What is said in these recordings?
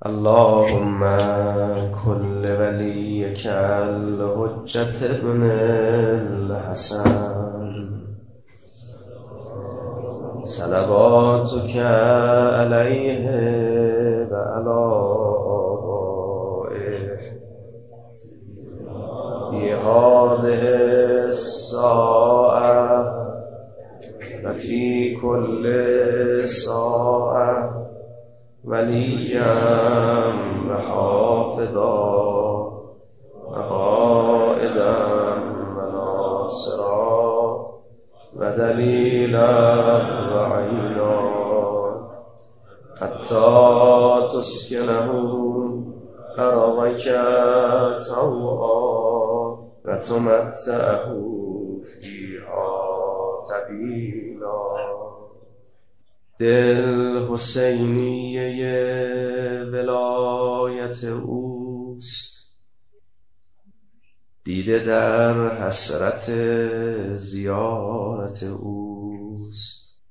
اللهم كل وليك الحجة ابن الحسن صلواتك عليه وعلى آبائه في هذه الساعة وفي كل ساعة وليا وحافظا وقائدا وناصرا ودليلا وعينا حتى تسكنه أرضك طوعا وتمتعه فيها طویلا. دل حسینیه ولایت اوست، دیده در حسرت زیارت اوست.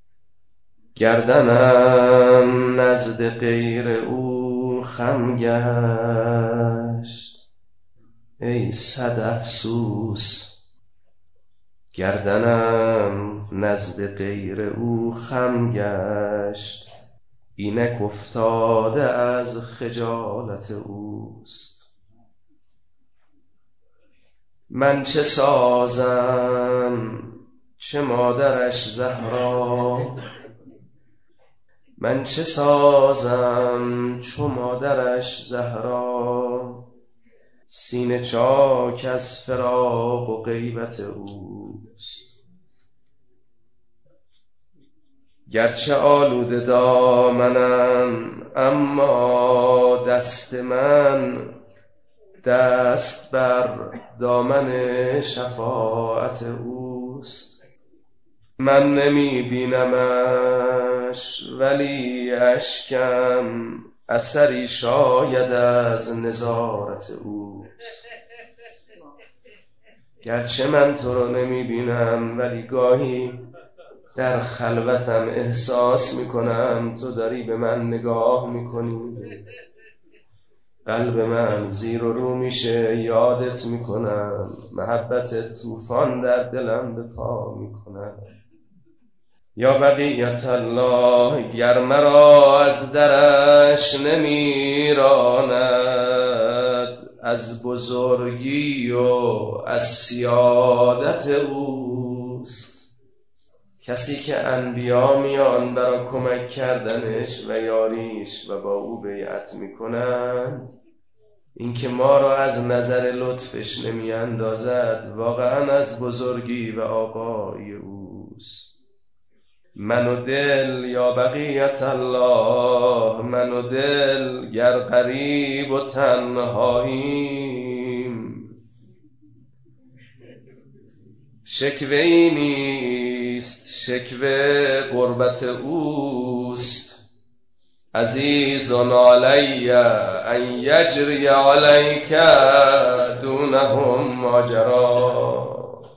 گردنم نزد غیر او خم گشت ای صد افسوس. گردنم نزد غیر او خم گشت، اینک افتاده از خجالت اوست. من چه سازم چه مادرش زهرا، من چه سازم چو مادرش زهرا. سینه چاک از فراق و غیبت اوست. گرچه آلوده دامنم اما دست من دست بر دامن شفاعت اوست. من نمی بینمش ولی اشکم اثری شاید از نظارت اوست. گرچه من تو رو نمی بینم ولی گاهی در خلوتم احساس میکنم تو داری به من نگاه میکنی. قلب من زیر و رو میشه یادت میکنم، محبت طوفان در دلم به پا میکنم. یا بقیت الله گر مرا از درش نمیراند، از بزرگی و از سیادت اوست. کسی که انبیا میان برای کمک کردنش و یاریش و با او بیعت میکنن، این که ما را از نظر لطفش نمی اندازد واقعا از بزرگی و آقای اوست. من و دل یا بقیت الله، من و دل گر غریب و تنهاییم، شکوه‌ای نیست شکوه غربت اوست. عزیز علی ان یجری علیک دونهم ماجرا،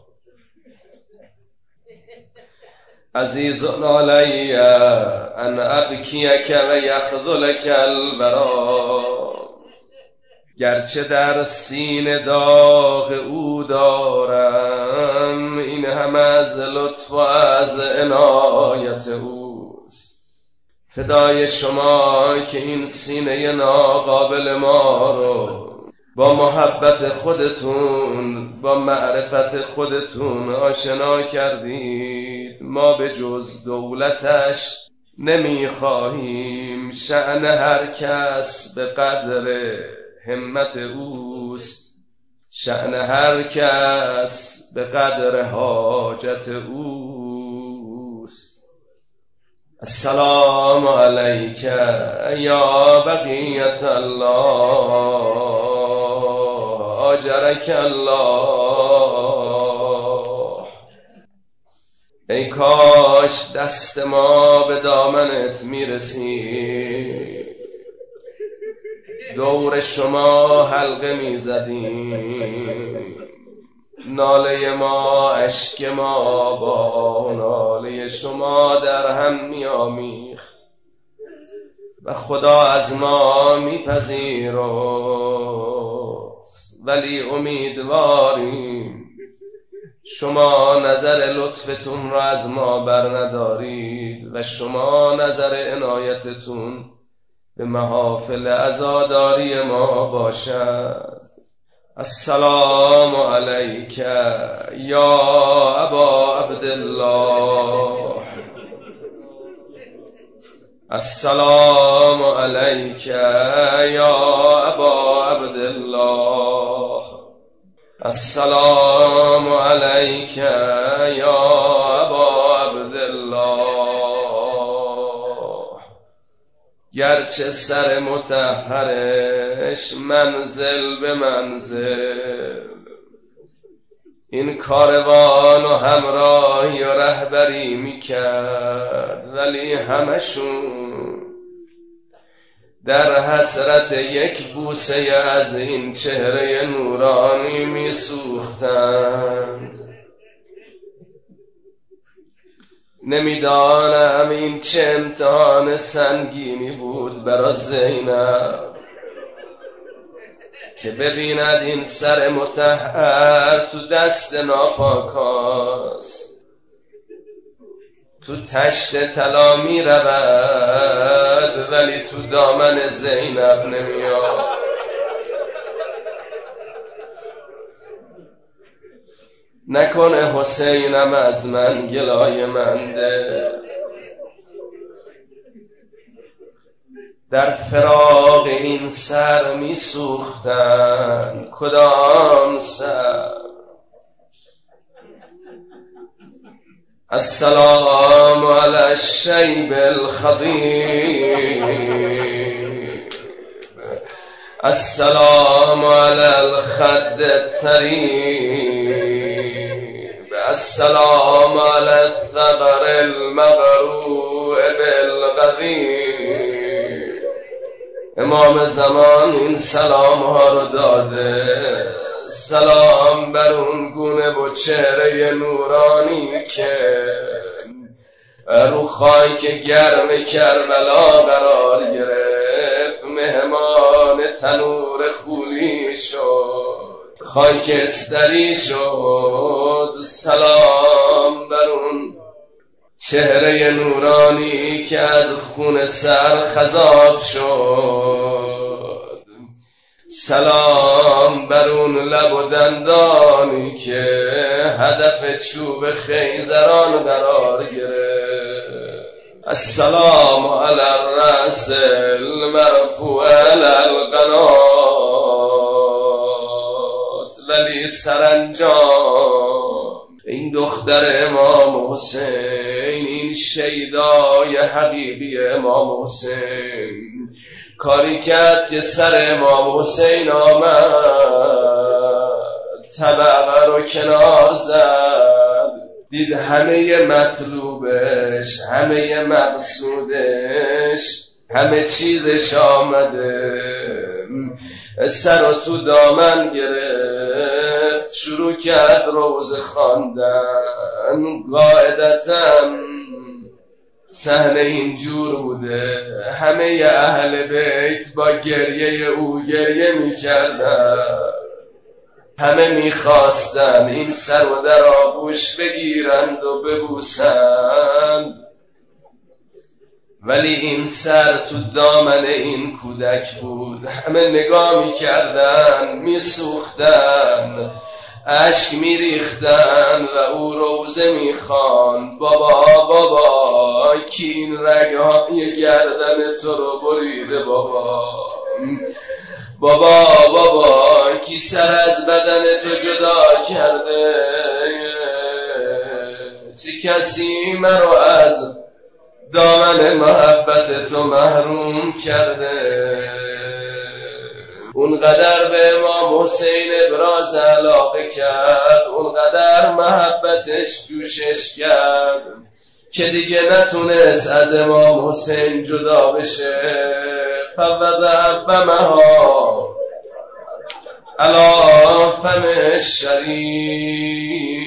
عزیز علی ان ابکیک و یخذلک الورا. گرچه در سینه داغ او دارم، این هم از لطف و از عنایت اوست. فدای شما که این سینه ناقابل ما رو با محبت خودتون با معرفت خودتون آشنا کردید. ما به جز دولتش نمیخواهیم. شأن هر کس به قدر همت اوست، شأن هر کس به قدر حاجت اوست. السلام علیک یا بقیت الله، آجرک الله. ای کاش دست ما به دامنت میرسید، دور شما حلقه میزدیم. ناله ما اشک ما با ناله شما در هم میامیخت و خدا از ما میپذیرفت، ولی امیدواریم شما نظر لطفتون را از ما بر ندارید و شما نظر عنایتتون به محافل عزاداری ما باشد. السلام علیک یا ابا عبدالله، السلام علیک یا ابا عبدالله، السلام علیک یا ابا عبدالله. گرچه سر مطهرش منزل به منزل این کاروان و همراهی و رهبری میکرد، ولی همشون در حسرت یک بوسه از این چهره نورانی میسوختند. نمیدانم این چه امتحان سنگینی بود برای زینب که ببیند این سر مطهر تو دست ناپاکاست، تو تشت طلا می رود ولی تو دامن زینب نمیاد. نکنه حسینم از من گلای منده، در فراق این سر می سوختن. کدام سر؟ السلام علی الشیب الخضیب، السلام علی الخد الطریب، السلام علی الثغر المبروء بالغدیر. امام زمان این سلام ها رو داده. سلام بر اون گونه و چهره نورانی که رو خاک گرم کربلا قرار گرفت، مهمان تنور خولی شد، خاکستری شد. سلام بر اون چهره نورانی که از خون سر خضاب شد. سلام بر اون لب و دندانی که هدف چوب خیزران قرار گرفت. السلام علی الرأس المرفوع علی القنات. ولی سرانجام این دختر امام حسین، این شیدای حقیقی امام حسین، کاری کرد که سر امام حسین آمد، طبقه رو کنار زد، دید همه مطلوبش، همه مقصودش، همه چیزش آمده، سر رو تو دامن گرفت، شروع کرد روزه خواندن. قاعدتاً صحنه اینجور بوده، همه اهل بیت با گریه او گریه میکردن، همه میخواستن این سر و در آغوش بگیرند و ببوسند، ولی این سر تو دامن این کودک بود. همه نگاه میکردن، میسوختن، اشک میریختن و او روزه میخوان. بابا بابا کی این رگهای گردن تو رو بریده؟ بابا بابا بابا کی سر از بدن تو جدا کرده؟ چه کسی مرا از دامن محبت تو محروم کرده؟ اونقدر به امام حسین ابراز علاقه کرد، اونقدر محبتش جوشش کرد که دیگه نتونست از امام حسین جدا بشه. فوضع فمها علی فم الشریف.